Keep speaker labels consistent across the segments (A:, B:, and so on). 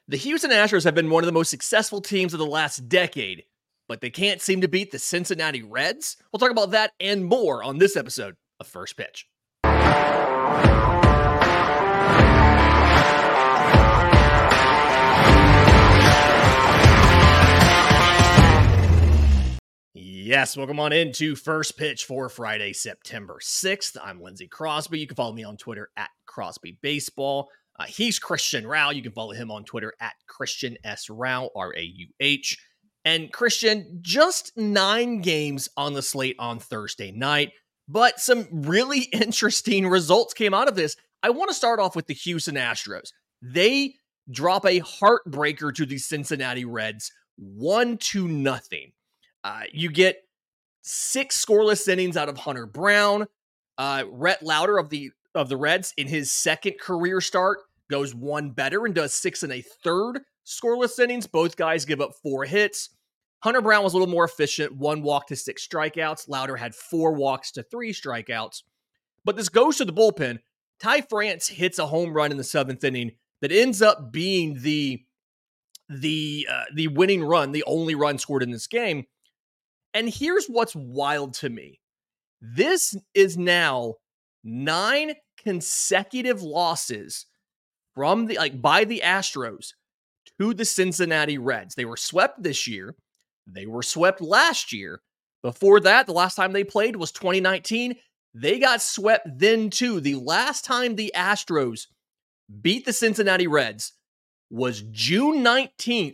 A: The Houston Astros have been one of the most successful teams of the last decade, but they can't seem to beat the Cincinnati Reds. We'll talk about that and more on this episode of First Pitch. Yes, welcome on into First Pitch for Friday, September 6th. I'm Lindsey Crosby. You can follow me on Twitter at Crosby Baseball. He's Christian Rao. You can follow him on Twitter at Christian S. Rao, R-A-U-H. And Christian, just 9 games on the slate on Thursday night, but some really interesting results came out of this. I want to start off with the Houston Astros. They drop a heartbreaker to the Cincinnati Reds, 1-0. You get 6 scoreless innings out of Hunter Brown. Rhett Lauder of the Reds in his second career start goes one better and does 6 1/3 scoreless innings. Both guys give up 4 hits. Hunter Brown was a little more efficient, 1 walk to 6 strikeouts. Lauder had 4 walks to 3 strikeouts. But this goes to the bullpen. Ty France hits a home run in the 7th inning that ends up being the winning run, the only run scored in this game. And here's what's wild to me. This is now 9 consecutive losses from by the Astros to the Cincinnati Reds. They were swept this year. They were swept last year. Before that, the last time they played was 2019. They got swept then too. The last time the Astros beat the Cincinnati Reds was June 19th,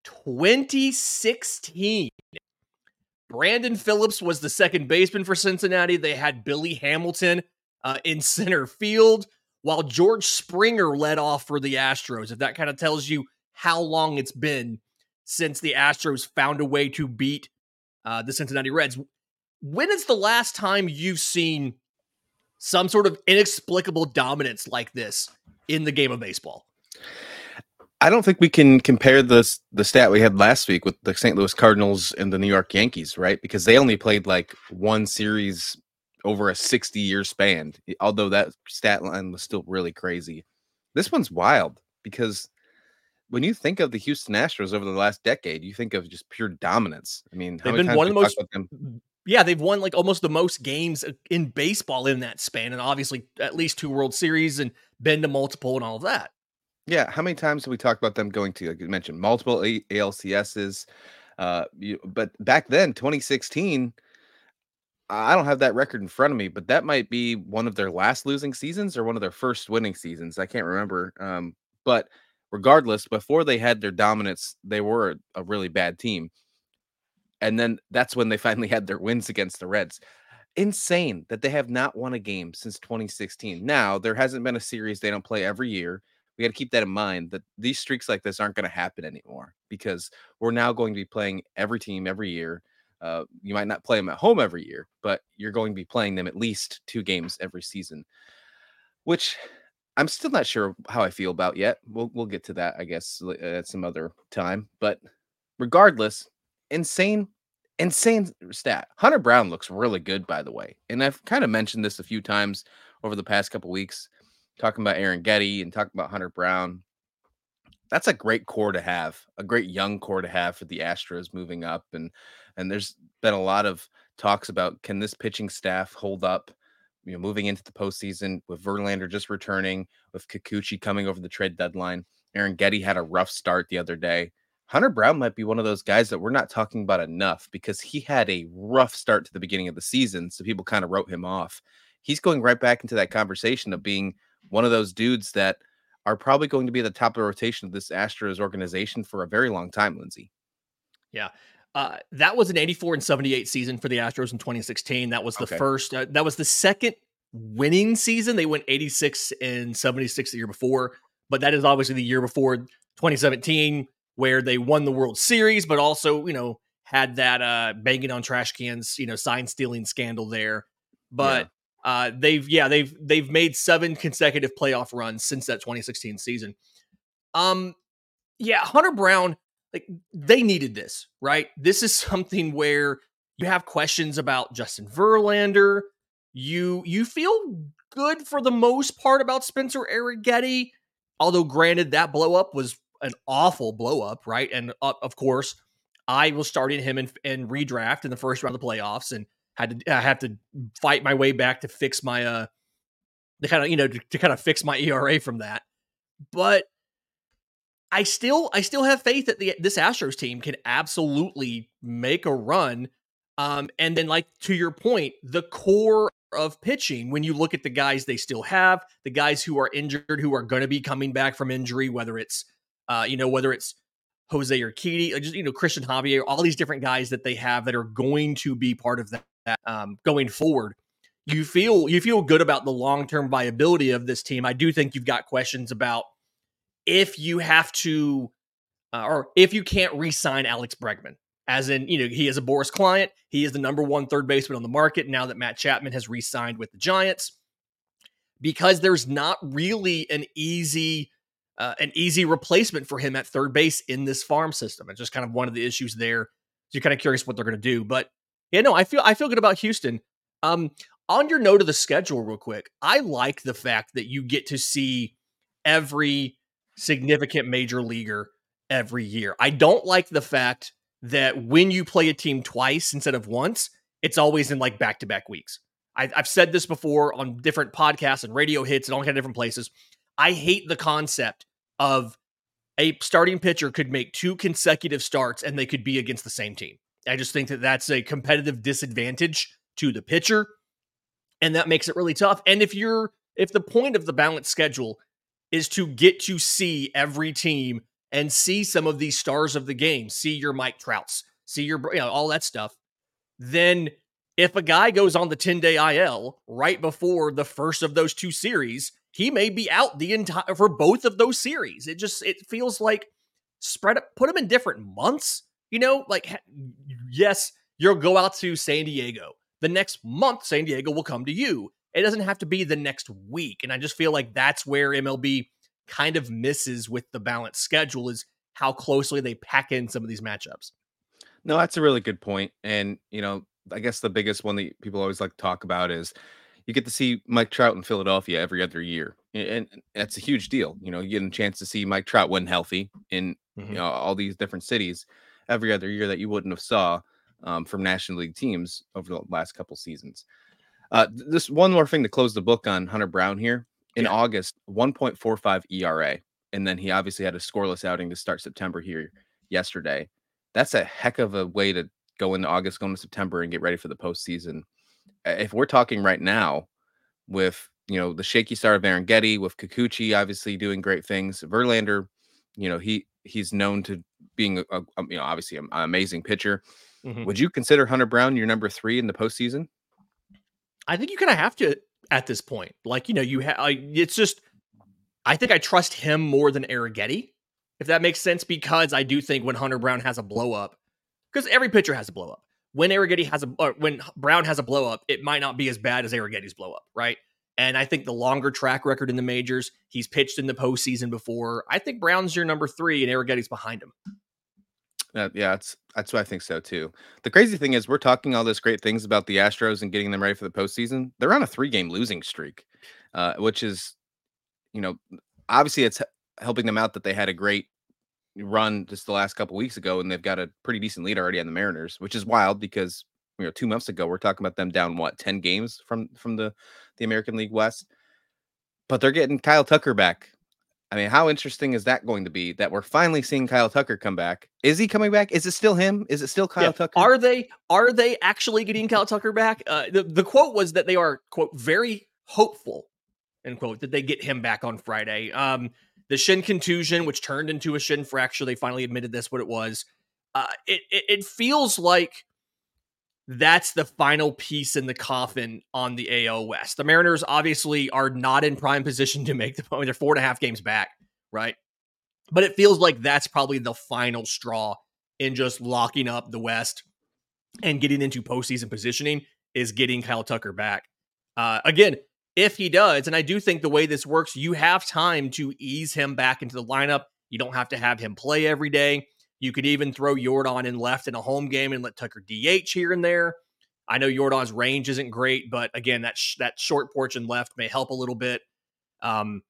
A: 2016. Brandon Phillips was the second baseman for Cincinnati. They had Billy Hamilton in center field, while George Springer led off for the Astros. If that kind of tells you how long it's been since the Astros found a way to beat the Cincinnati Reds. When is the last time you've seen some sort of inexplicable dominance like this in the game of baseball?
B: I don't think we can compare the stat we had last week with the St. Louis Cardinals and the New York Yankees, right? Because they only played like one series over a 60-year span, although that stat line was still really crazy. This one's wild because when you think of the Houston Astros over the last decade, you think of just pure dominance. I mean,
A: they've been one of the most. Yeah, they've won like almost the most games in baseball in that span, and obviously at least 2 World Series and been to multiple and all of that.
B: Yeah, how many times have we talked about them going to, like you mentioned, multiple ALCSs? But back then, 2016, I don't have that record in front of me, but that might be one of their last losing seasons or one of their first winning seasons. I can't remember. But regardless, before they had their dominance, they were a really bad team. And then that's when they finally had their wins against the Reds. Insane that they have not won a game since 2016. Now, there hasn't been a series they don't play every year. We got to keep that in mind, that these streaks like this aren't going to happen anymore because we're now going to be playing every team every year. You might not play them at home every year, but you're going to be playing them at least 2 games every season, which I'm still not sure how I feel about yet. We'll get to that, I guess, at some other time. But regardless, insane stat. Hunter Brown looks really good, by the way. And I've kind of mentioned this a few times over the past couple weeks, talking about Aaron Getty and talking about Hunter Brown. That's a great core to have, a great young core to have for the Astros moving up. And there's been a lot of talks about, can this pitching staff hold up, moving into the postseason with Verlander just returning, with Kikuchi coming over the trade deadline. Aaron Getty had a rough start the other day. Hunter Brown might be one of those guys that we're not talking about enough because he had a rough start to the beginning of the season. So people kind of wrote him off. He's going right back into that conversation of being one of those dudes that are probably going to be at the top of the rotation of this Astros organization for a very long time, Lindsey.
A: Yeah. That was an 84-78 season for the Astros in 2016. That was the first, that was the second winning season. They went 86-76 the year before, but that is obviously the year before 2017 where they won the World Series, but also, had that banging on trash cans, sign stealing scandal there. But they've made 7 consecutive playoff runs since that 2016 season. Hunter Brown, they needed this, right? This is something where you have questions about Justin Verlander. You feel good for the most part about Spencer Arrighetti, although granted that blow up was an awful blow up, right? And of course, I was starting him in redraft in the first round of the playoffs, and I had to fight my way back to fix my to kind of to kind of fix my ERA from that. But I still have faith that this Astros team can absolutely make a run. And then, like, to your point, the core of pitching, when you look at the guys they still have, the guys who are injured, who are going to be coming back from injury, whether it's Jose Urquidy, just Christian Javier, all these different guys that they have that are going to be part of that going forward. You feel good about the long-term viability of this team. I do think you've got questions about if you have to, or if you can't re-sign Alex Bregman, as in, he is a Boris client. He is the number one third baseman on the market now that Matt Chapman has re-signed with the Giants, because there's not really an easy replacement for him at third base in this farm system. It's just kind of one of the issues there. So you're kind of curious what they're going to do, but I feel good about Houston. On your note of the schedule real quick, I like the fact that you get to see every significant major leaguer every year. I don't like the fact that when you play a team twice instead of once, it's always in like back-to-back weeks. I've said this before on different podcasts and radio hits and all kinds of different places. I hate the concept of a starting pitcher could make 2 consecutive starts and they could be against the same team. I just think that that's a competitive disadvantage to the pitcher, and that makes it really tough. And if the point of the balanced schedule is to get to see every team and see some of these stars of the game, see your Mike Trouts, see your all that stuff, then if a guy goes on the 10-day IL right before the first of those 2 series, he may be out for both of those series. It feels like put him in different months. Yes, you'll go out to San Diego. The next month, San Diego will come to you. It doesn't have to be the next week. And I just feel like that's where MLB kind of misses with the balanced schedule, is how closely they pack in some of these matchups.
B: No, that's a really good point. And, I guess the biggest one that people always like to talk about is you get to see Mike Trout in Philadelphia every other year. And that's a huge deal. You get a chance to see Mike Trout when healthy in all these different cities every other year that you wouldn't have saw from National League teams over the last couple seasons. This one more thing to close the book on Hunter Brown here. In August, 1.45 ERA. And then he obviously had a scoreless outing to start September here yesterday. That's a heck of a way to go into August, go into September, and get ready for the postseason. If we're talking right now with, the shaky start of Aaron Getty, with Kikuchi obviously doing great things, Verlander, he's known to being obviously an amazing pitcher. Mm-hmm. Would you consider Hunter Brown your number 3 in the postseason?
A: I think you kind of have to at this point. It's just, I think I trust him more than Arrighetti, if that makes sense, because I do think when Hunter Brown has a blow up, because every pitcher has a blow up. When when Brown has a blow up, it might not be as bad as Arrighetti's blow up, right? And I think the longer track record in the majors, he's pitched in the postseason before. I think Brown's your number 3 and Arrighetti's behind him.
B: That's what I think so too. The crazy thing is we're talking all this great things about the Astros and getting them ready for the postseason. They're on a 3-game losing streak, which is, obviously it's helping them out that they had a great run just the last couple weeks ago, and they've got a pretty decent lead already on the Mariners, which is wild because 2 months ago we're talking about them down 10 games from the American League West, but they're getting Kyle Tucker back. I mean, how interesting is that going to be that we're finally seeing Kyle Tucker come back? Is he coming back? Is it still him? Is it still Kyle Tucker?
A: Are they actually getting Kyle Tucker back? The quote was that they are, quote, very hopeful, end quote, that they get him back on Friday. The shin contusion, which turned into a shin fracture, they finally admitted that's what it was. It feels like that's the final piece in the coffin on the AL West. The Mariners obviously are not in prime position to make the point. They're 4.5 games back, right? But it feels like that's probably the final straw in just locking up the West and getting into postseason positioning, is getting Kyle Tucker back. Again, if he does, and I do think the way this works, you have time to ease him back into the lineup. You don't have to have him play every day. You could even throw Yordan in left in a home game and let Tucker DH here and there. I know Yordan's range isn't great, but again, that short porch in left may help a little bit.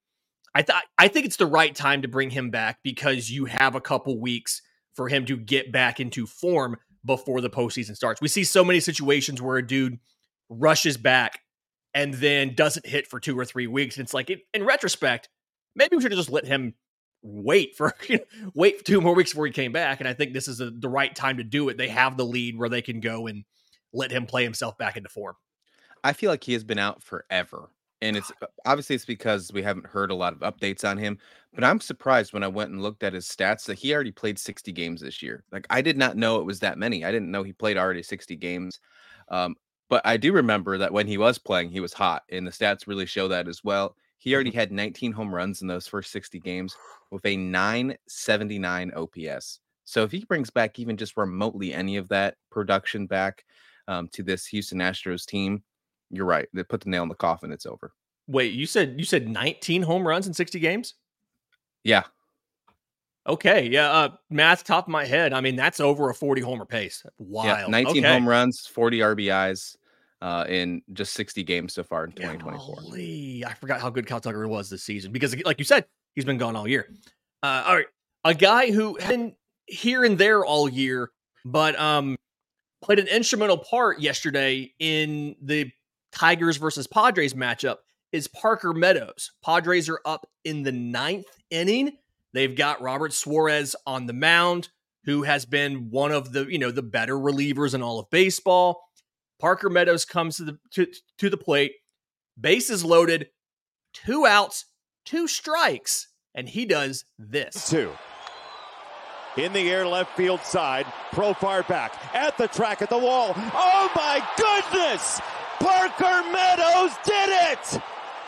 A: I think it's the right time to bring him back because you have a couple weeks for him to get back into form before the postseason starts. We see so many situations where a dude rushes back and then doesn't hit for 2 or 3 weeks. And it's like, in retrospect, maybe we should have just let him wait for 2 more weeks before he came back. And I think this is the right time to do it. They have the lead where they can go and let him play himself back into form.
B: I feel like he has been out forever. And it's obviously it's because we haven't heard a lot of updates on him. But I'm surprised when I went and looked at his stats that he already played 60 games this year. Like I did not know it was that many. I didn't know he played already 60 games. Um, but I do remember that when he was playing, he was hot, and the stats really show that as well. He already had 19 home runs in those first 60 games with a 979 OPS. So if he brings back even just remotely any of that production back to this Houston Astros team, you're right. They put the nail in the coffin. It's over.
A: Wait, you said 19 home runs in 60 games?
B: Yeah.
A: Okay, yeah. Math top of my head. I mean, that's over a 40 homer pace. Wild.
B: Yeah, 19
A: okay.
B: home runs, 40 RBIs in just 60 games so far in 2024.
A: Golly, I forgot how good Kyle Tucker was this season because, like you said, he's been gone all year. All right, a guy who had been here and there all year, but played an instrumental part yesterday in the Tigers versus Padres matchup is Parker Meadows. Padres are up in the 9th inning. They've got Robert Suarez on the mound, who has been one of the, the better relievers in all of baseball. Parker Meadows comes to the plate, bases loaded, 2 outs, 2 strikes, and he does this.
C: 2. In the air, left field side, Profar back, at the track, at the wall. Oh my goodness! Parker Meadows did it!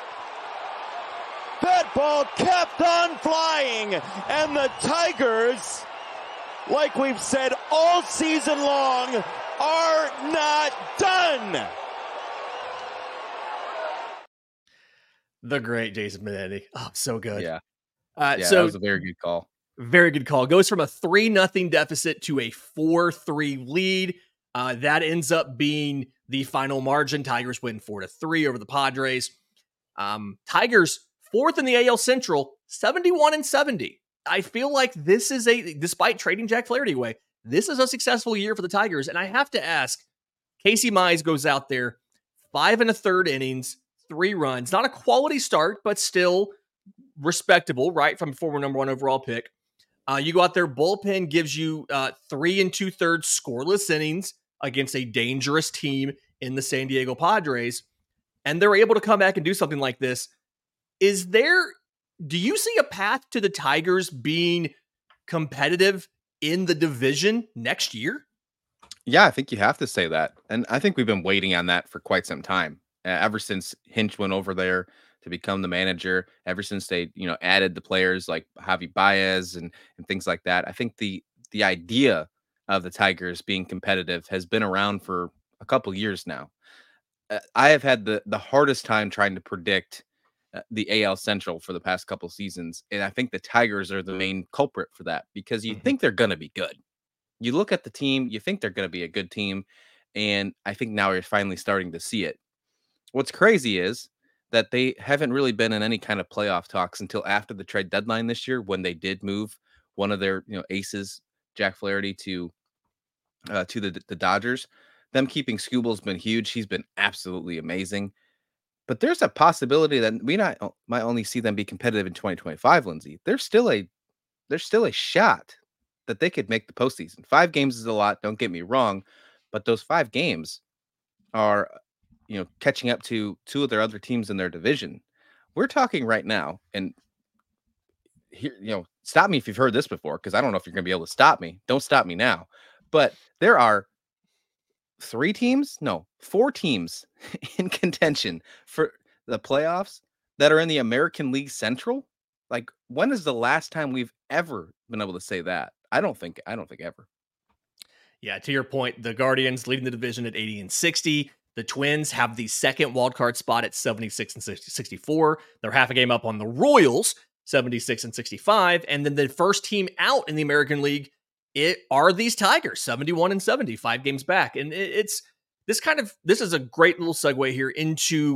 C: That ball kept on flying, and the Tigers, like we've said all season long, are not done.
A: The great Jason Benetti. Oh, so good.
B: Yeah.
A: So
B: that was a very good call.
A: Very good call. Goes from a 3-0 deficit to a 4-3 lead. That ends up being the final margin. Tigers win 4-3 over the Padres. Tigers 4th in the AL Central, 71-70. I feel like this is despite trading Jack Flaherty away, this is a successful year for the Tigers. And I have to ask, Casey Mize goes out there, 5 1/3 innings, 3 runs. Not a quality start, but still respectable, right? From former number 1 overall pick. You go out there, bullpen gives you 3 2/3 scoreless innings against a dangerous team in the San Diego Padres. And they're able to come back and do something like this. Do you see a path to the Tigers being competitive in the division next year?
B: Yeah, I think you have to say that. And I think we've been waiting on that for quite some time. Ever since Hinch went over there to become the manager, ever since they, added the players like Javi Baez and things like that. I think the idea of the Tigers being competitive has been around for a couple years now. I have had the hardest time trying to predict the AL Central for the past couple seasons, and I think the Tigers are the main culprit for that because you think they're going to be good. You look at the team, you think they're going to be a good team, and I think now you're finally starting to see it. What's crazy is that they haven't really been in any kind of playoff talks until after the trade deadline this year, when they did move one of their aces, Jack Flaherty, to the Dodgers. Them keeping Skubal's been huge. He's been absolutely amazing. But there's a possibility that we might only see them be competitive in 2025, Lindsay. There's still a shot that they could make the postseason. 5 games is a lot, don't get me wrong, but those 5 games are catching up to 2 of their other teams in their division. We're talking right now, and here, stop me if you've heard this before, because I don't know if you're going to be able to stop me. Don't stop me now. But there are 4 teams in contention for the playoffs that are in the American League Central. Like, when is the last time we've ever been able to say that? I don't think ever.
A: Yeah, to your point, the Guardians leading the division at 80-60. The Twins have the second wildcard spot at 76-64. They're half a game up on the Royals, 76-65. And then the first team out in the American League are these Tigers, 71-70, 5 games back. And this is a great little segue here into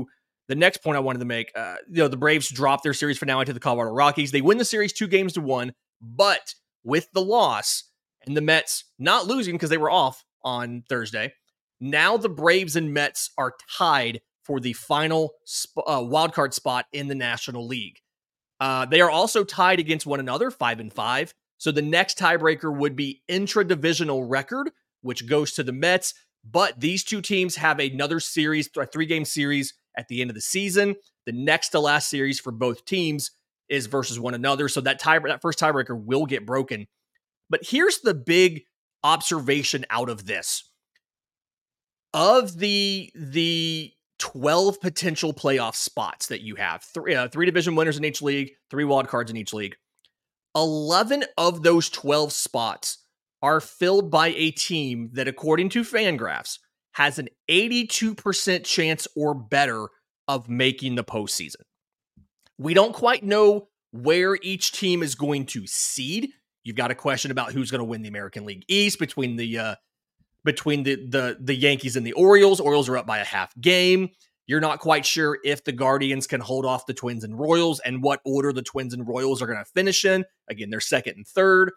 A: the next point I wanted to make, the Braves dropped their series finale to the Colorado Rockies. They win the series 2-1, but with the loss and the Mets not losing because they were off on Thursday, now the Braves and Mets are tied for the final wildcard spot in the National League. They are also tied against one another, 5-5. So the next tiebreaker would be intra-divisional record, which goes to the Mets. But these two teams have another series, a 3-game series at the end of the season. The next to last series for both teams is versus one another. So that first tiebreaker will get broken. But here's the big observation out of this. Of the 12 potential playoff spots that you have, three division winners in each league, 3 wild cards in each league, 11 of those 12 spots are filled by a team that, according to Fangraphs, has an 82% chance or better of making the postseason. We don't quite know where each team is going to seed. You've got a question about who's going to win the American League East between the Yankees and the Orioles. Orioles are up by a half game. You're not quite sure if the Guardians can hold off the Twins and Royals and what order the Twins and Royals are going to finish in. Again, they're second and third.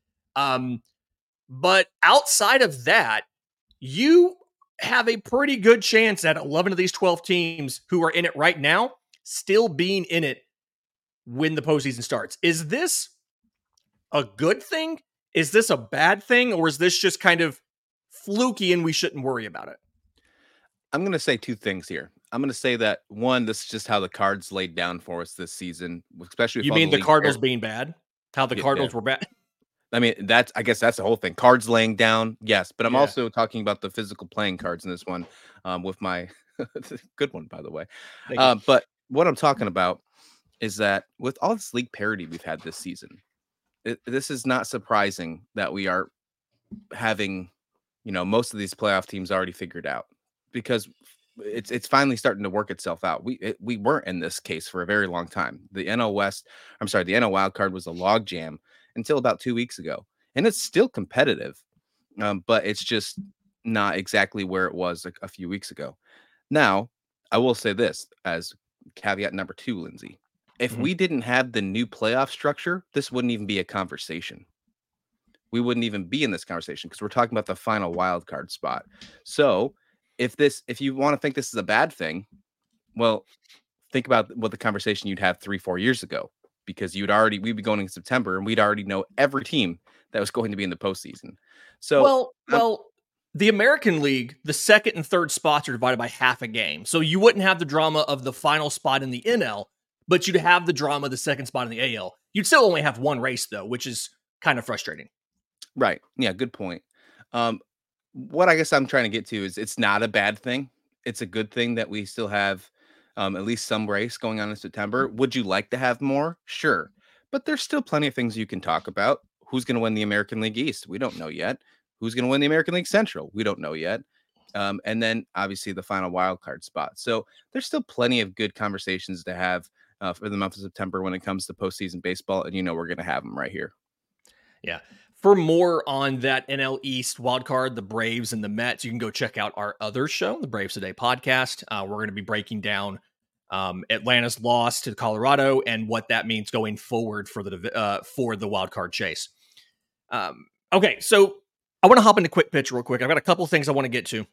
A: But outside of that, you have a pretty good chance at 11 of these 12 teams who are in it right now still being in it when the postseason starts. Is this a good thing? Is this a bad thing? Or is this just kind of fluky and we shouldn't worry about it?
B: I'm going to say 2 things here. I'm going to say that, one, this is just how the cards laid down for us this season, especially with
A: you mean the Cardinals being bad? How the Cardinals were bad?
B: I mean, I guess that's the whole thing. Cards laying down, yes. But I'm also talking about the physical playing cards in this one with my good one, by the way. But what I'm talking about is that with all this league parity we've had this season, this is not surprising that we are having, most of these playoff teams already figured out, because it's finally starting to work itself out. We weren't in this case for a very long time. The NL wild card was a logjam until about 2 weeks ago, and it's still competitive, but it's just not exactly where it was a few weeks ago. Now, I will say this as caveat number 2, Lindsay. If we didn't have the new playoff structure, this wouldn't even be a conversation. We wouldn't even be in this conversation because we're talking about the final wild card spot. So if you want to think this is a bad thing, well, think about what the conversation you'd have 3-4 years ago, because we'd be going in September and we'd already know every team that was going to be in the postseason. So,
A: well, the American League, the second and third spots are divided by half a game. So you wouldn't have the drama of the final spot in the NL, but you'd have the drama of the second spot in the AL. You'd still only have one race, though, which is kind of frustrating.
B: Right. Yeah, good point. What I guess I'm trying to get to is it's not a bad thing. It's a good thing that we still have at least some race going on in September. Would you like to have more? Sure. But there's still plenty of things you can talk about. Who's going to win the American League East? We don't know yet. Who's going to win the American League Central? We don't know yet. And then obviously the final wild card spot. So there's still plenty of good conversations to have for the month of September when it comes to postseason baseball. And we're going to have them right here. Yeah.
A: For more on that NL East wildcard, the Braves and the Mets, you can go check out our other show, the Braves Today podcast. We're going to be breaking down Atlanta's loss to Colorado and what that means going forward for the wildcard chase. Okay, so I want to hop into quick pitch real quick. I've got a couple things I want to get to.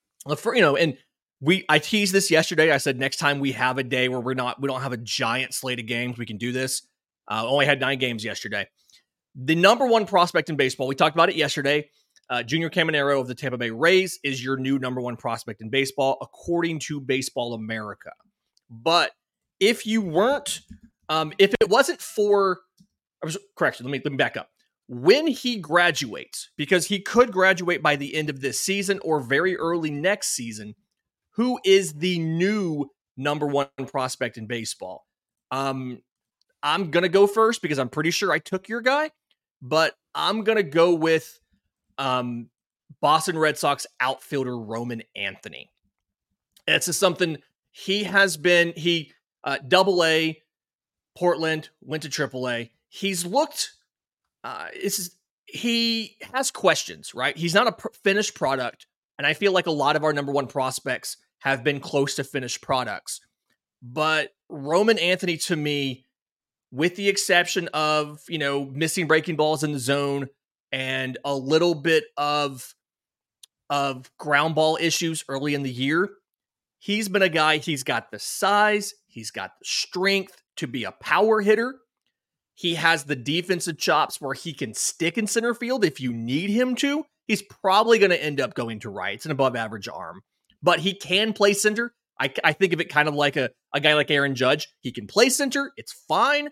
A: I teased this yesterday. I said next time we have a day where we don't have a giant slate of games, we can do this. Only had 9 games yesterday. The number 1 prospect in baseball, we talked about it yesterday, Junior Caminero of the Tampa Bay Rays is your new number 1 prospect in baseball, according to Baseball America. But if it wasn't for, correction, let me back up. When he graduates, because he could graduate by the end of this season or very early next season, who is the new number 1 prospect in baseball? I'm going to go first because I'm pretty sure I took your guy. But I'm going to go with Boston Red Sox outfielder Roman Anthony. It's just something he has been, AA, Portland, went to AAA. He's looked, he has questions, right? He's not a finished product. And I feel like a lot of our number 1 prospects have been close to finished products. But Roman Anthony, to me, with the exception of, missing breaking balls in the zone and a little bit of ground ball issues early in the year, he's been a guy, he's got the size, he's got the strength to be a power hitter. He has the defensive chops where he can stick in center field if you need him to. He's probably going to end up going to right. It's an above average arm, but he can play center. I think of it kind of like a guy like Aaron Judge. He can play center. It's fine,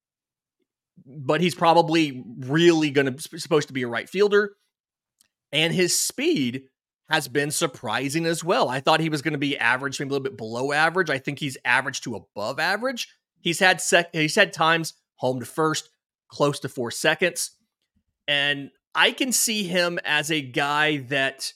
A: but he's probably really supposed to be a right fielder. And his speed has been surprising as well. I thought he was going to be average, maybe a little bit below average. I think he's average to above average. He's had times home to first, close to 4 seconds. And I can see him as a guy that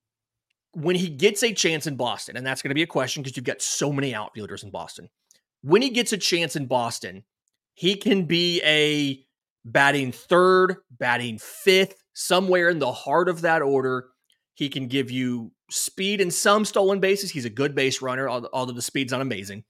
A: when he gets a chance in Boston, and that's going to be a question because you've got so many outfielders in Boston. When he gets a chance in Boston, he can be a batting third, batting fifth, somewhere in the heart of that order. He can give you speed and some stolen bases. He's a good base runner, although the speed's not amazing.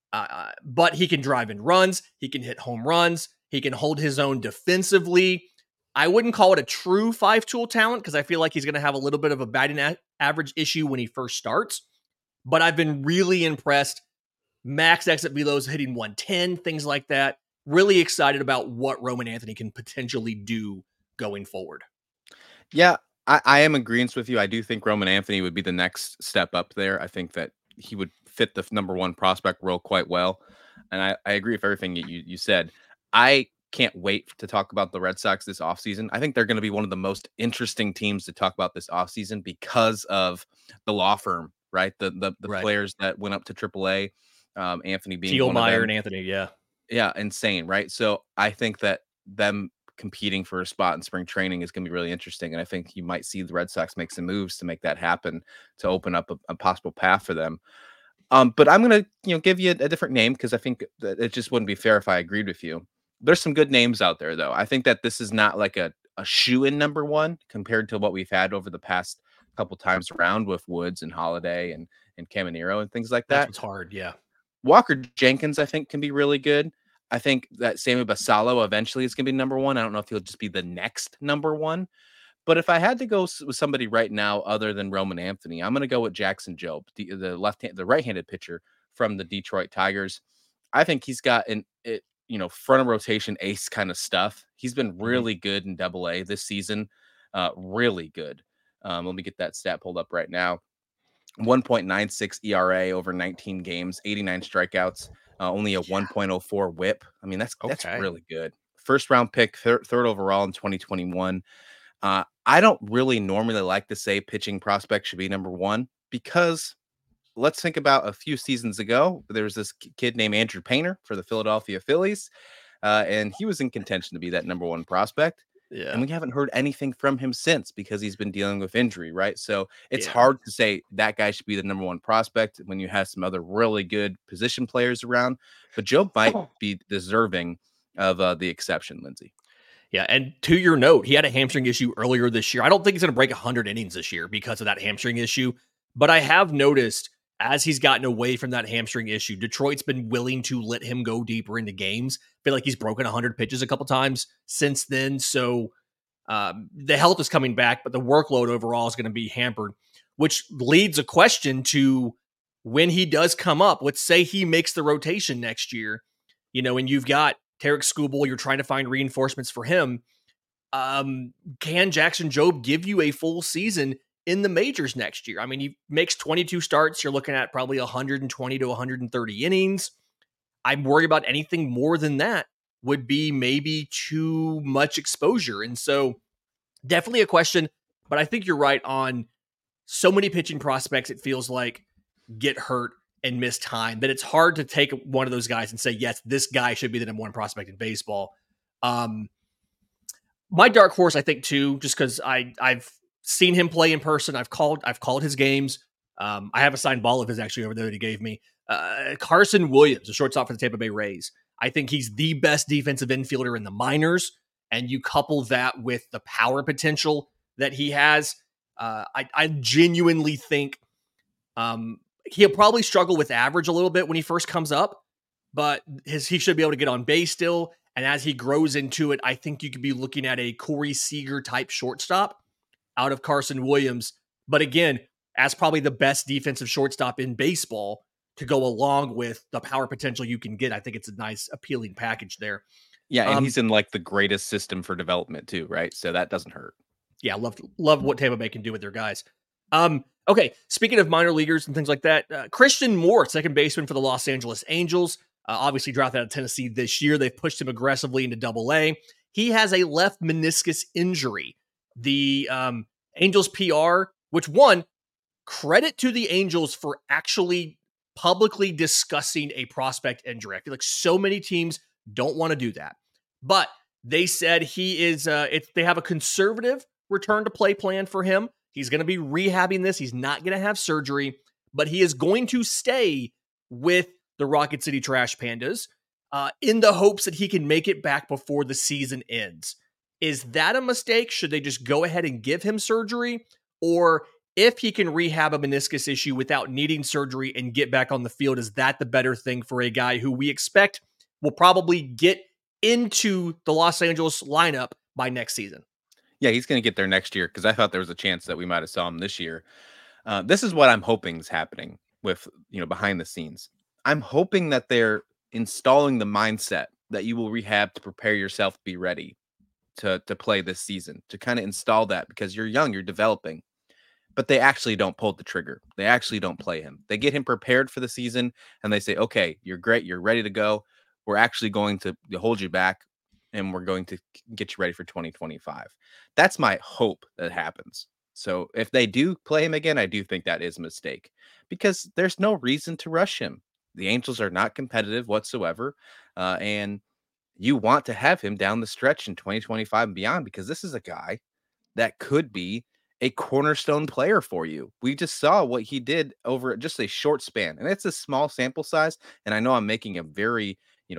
A: But he can drive in runs. He can hit home runs. He can hold his own defensively. I wouldn't call it a true five-tool talent because I feel like he's going to have a little bit of a batting average issue when he first starts. But I've been really impressed. Max exit velos hitting 110, things like that. Really excited about what Roman Anthony can potentially do going forward.
B: Yeah, I am in agreement with you. I do think Roman Anthony would be the next step up there. I think that he would fit the number one prospect role quite well. And I agree with everything you said. I can't wait to talk about the Red Sox this offseason. I think they're going to be one of the most interesting teams to talk about this offseason because of the law firm, right? The right. Players that went up to AAA, Anthony being
A: Teal,
B: one
A: Meyer,
B: of them.
A: and Anthony, yeah.
B: Yeah, insane, right? So I think that them competing for a spot in spring training is going to be really interesting. And I think you might see the Red Sox make some moves to make that happen, to open up a possible path for them. But I'm going to, give you a different name because I think that it just wouldn't be fair if I agreed with you. There's some good names out there, though. I think that this is not like a shoe-in number one compared to what we've had over the past couple times around with Woods and Holiday and Caminero and things like that.
A: That's what's hard, yeah.
B: Walker Jenkins, I think, can be really good. I think that Sammy Basallo eventually is going to be number one. I don't know if he'll just be the next number one. But if I had to go with somebody right now other than Roman Anthony, I'm going to go with Jackson Jobe, the right-handed pitcher from the Detroit Tigers. I think he's got front of rotation ace kind of stuff. He's been really good in Double-A this season. Really good. Let me get that stat pulled up right now. 1.96 ERA over 19 games, 89 strikeouts, only a 1.04 whip. I mean, that's really good. First round pick, third overall in 2021. I don't really normally like to say pitching prospect should be number one because let's think about a few seasons ago. There was this kid named Andrew Painter for the Philadelphia Phillies, and he was in contention to be that number one prospect. Yeah. And we haven't heard anything from him since because he's been dealing with injury, right? So it's hard to say that guy should be the number one prospect when you have some other really good position players around. But Jobe might be deserving of the exception, Lindsay.
A: Yeah, and to your note, he had a hamstring issue earlier this year. I don't think he's going to break 100 innings this year because of that hamstring issue. But I have noticed as he's gotten away from that hamstring issue, Detroit's been willing to let him go deeper into games. I feel like he's broken 100 pitches a couple times since then. So the health is coming back, but the workload overall is going to be hampered, which leads a question to when he does come up. Let's say he makes the rotation next year, and you've got Tarek Skubal, you're trying to find reinforcements for him. Can Jackson Jobe give you a full season in the majors next year? I mean, he makes 22 starts. You're looking at probably 120 to 130 innings. I'm worried about anything more than that would be maybe too much exposure. And so definitely a question, but I think you're right on so many pitching prospects. It feels like get hurt and miss time that it's hard to take one of those guys and say, yes, this guy should be the number one prospect in baseball. My dark horse, I think too, just because I've seen him play in person. I've called his games. I have a signed ball of his actually over there that he gave me. Carson Williams, the shortstop for the Tampa Bay Rays. I think he's the best defensive infielder in the minors. And you couple that with the power potential that he has. I genuinely think he'll probably struggle with average a little bit when he first comes up, but he should be able to get on base still. And as he grows into it, I think you could be looking at a Corey Seager type shortstop out of Carson Williams. But again, as probably the best defensive shortstop in baseball to go along with the power potential you can get. I think it's a nice, appealing package there.
B: Yeah, and he's in like the greatest system for development too, right? So that doesn't hurt.
A: Yeah, love what Tampa Bay can do with their guys. Okay, speaking of minor leaguers and things like that, Christian Moore, second baseman for the Los Angeles Angels, obviously drafted out of Tennessee this year. They've pushed him aggressively into Double-A. He has a left meniscus injury. The Angels PR, which one, credit to the Angels for actually publicly discussing a prospect injury. I feel like so many teams don't want to do that. But they said he is, they have a conservative return to play plan for him. He's going to be rehabbing this. He's not going to have surgery, but he is going to stay with the Rocket City Trash Pandas in the hopes that he can make it back before the season ends. Is that a mistake? Should they just go ahead and give him surgery? Or if he can rehab a meniscus issue without needing surgery and get back on the field, is that the better thing for a guy who we expect will probably get into the Los Angeles lineup by next season?
B: Yeah, he's going to get there next year because I thought there was a chance that we might have saw him this year. This is what I'm hoping is happening with, behind the scenes. I'm hoping that they're installing the mindset that you will rehab to prepare yourself to be ready to play this season, to kind of install that because you're young, you're developing. But they actually don't pull the trigger. They actually don't play him. They get him prepared for the season and they say, okay, you're great. You're ready to go. We're actually going to hold you back and we're going to get you ready for 2025. That's my hope that happens. So if they do play him again, I do think that is a mistake because there's no reason to rush him. The Angels are not competitive whatsoever. And you want to have him down the stretch in 2025 and beyond because this is a guy that could be a cornerstone player for you. We just saw what he did over just a short span, and it's a small sample size. And I know I'm making a very,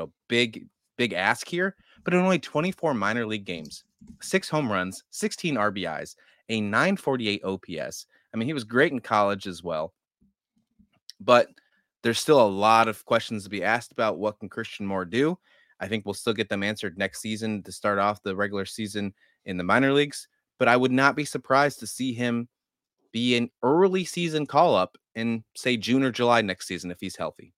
B: big ask here, but in only 24 minor league games, 6 home runs, 16 RBIs, a 948 OPS. I mean, he was great in college as well, but there's still a lot of questions to be asked about what can Christian Moore do. I think we'll still get them answered next season to start off the regular season in the minor leagues. But I would not be surprised to see him be an early season call-up in, say, June or July next season if he's healthy.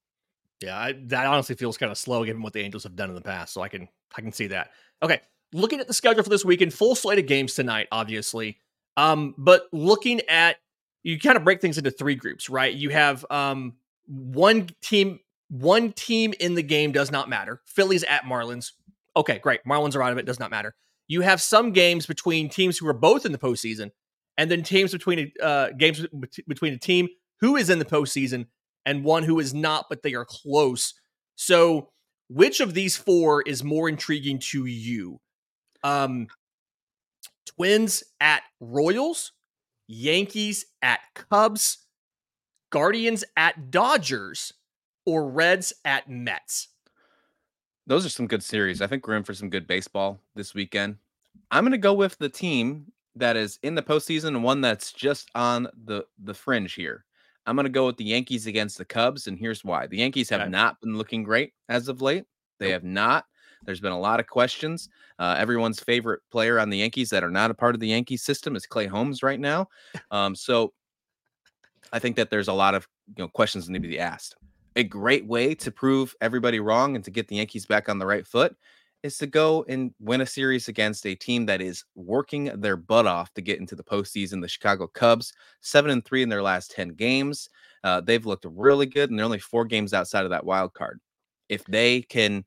A: Yeah, that honestly feels kind of slow given what the Angels have done in the past, so I can see that. Okay, looking at the schedule for this weekend, full slate of games tonight, obviously. But looking at, you kind of break things into 3 groups, right? You have one team in the game does not matter. Phillies at Marlins. Okay, great. Marlins are out of it, does not matter. You have some games between teams who are both in the postseason, and then games between a team who is in the postseason and one who is not, but they are close. So, which of these 4 is more intriguing to you? Twins at Royals, Yankees at Cubs, Guardians at Dodgers, or Reds at Mets?
B: Those are some good series. I think we're in for some good baseball this weekend. I'm going to go with the team that is in the postseason and one that's just on the fringe here. I'm going to go with the Yankees against the Cubs, and here's why. The Yankees have not been looking great as of late. They have not. There's been a lot of questions. Everyone's favorite player on the Yankees that are not a part of the Yankees system is Clay Holmes right now. So I think that there's a lot of questions that need to be asked. A great way to prove everybody wrong and to get the Yankees back on the right foot is to go and win a series against a team that is working their butt off to get into the postseason. The Chicago Cubs, 7-3 in their last 10 games. They've looked really good, and they're only 4 games outside of that wild card. If they can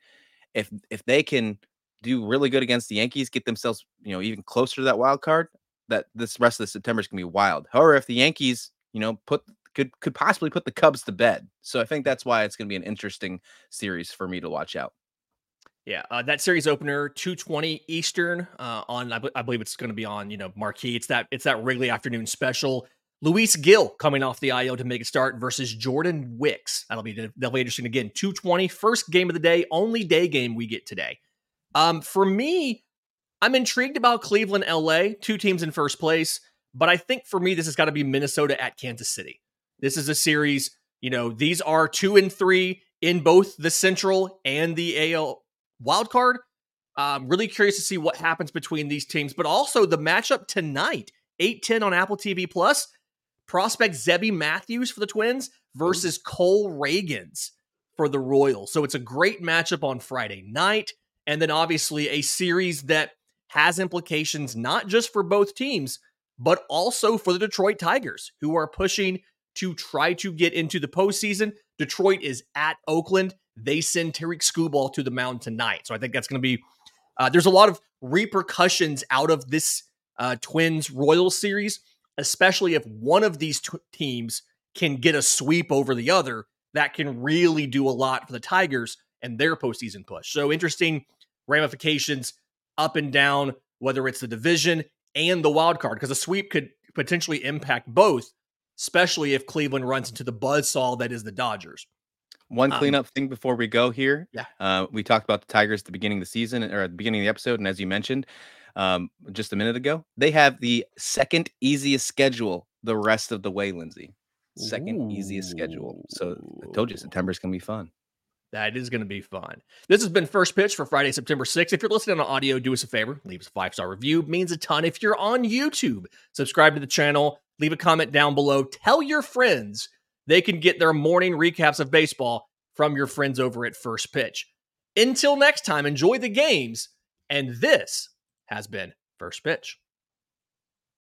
B: do really good against the Yankees, get themselves even closer to that wild card, that this rest of the September is going to be wild. However, if the Yankees could possibly put the Cubs to bed. So I think that's why it's going to be an interesting series for me to watch out.
A: Yeah, that series opener 2:20 Eastern on I believe it's going to be on Marquee. It's that Wrigley afternoon special. Luis Gil coming off the IL to make a start versus Jordan Wicks. That'll be interesting again. 2:20, first game of the day, only day game we get today. For me, I'm intrigued about Cleveland, LA, 2 teams in first place, but I think for me this has got to be Minnesota at Kansas City. This is a series, these are 2 and 3 in both the Central and the AL wildcard. Really curious to see what happens between these teams, but also the matchup tonight, 8:10 on Apple TV Plus. Prospect Zebby Matthews for the Twins versus Cole Ragans for the Royals. So it's a great matchup on Friday night. And then obviously a series that has implications not just for both teams, but also for the Detroit Tigers, who are pushing to try to get into the postseason. Detroit is at Oakland. They send Tarik Skubal to the mound tonight. So I think that's going to be, there's a lot of repercussions out of this Twins-Royals series, especially if one of these teams can get a sweep over the other. That can really do a lot for the Tigers and their postseason push. So interesting ramifications up and down, whether it's the division and the wild card, because a sweep could potentially impact both, especially if Cleveland runs into the buzzsaw that is the Dodgers.
B: One cleanup thing before we go here.
A: Yeah.
B: We talked about the Tigers at the beginning of the season, or at the beginning of the episode, and as you mentioned just a minute ago, they have the second easiest schedule the rest of the way, Lindsay. Second easiest schedule. So I told you September's going to be fun.
A: That is going to be fun. This has been First Pitch for Friday, September 6th. If you're listening on audio, do us a favor. Leave us a 5-star review. It means a ton. If you're on YouTube, subscribe to the channel. Leave a comment down below. Tell your friends they can get their morning recaps of baseball from your friends over at First Pitch. Until next time, enjoy the games. And this has been First Pitch.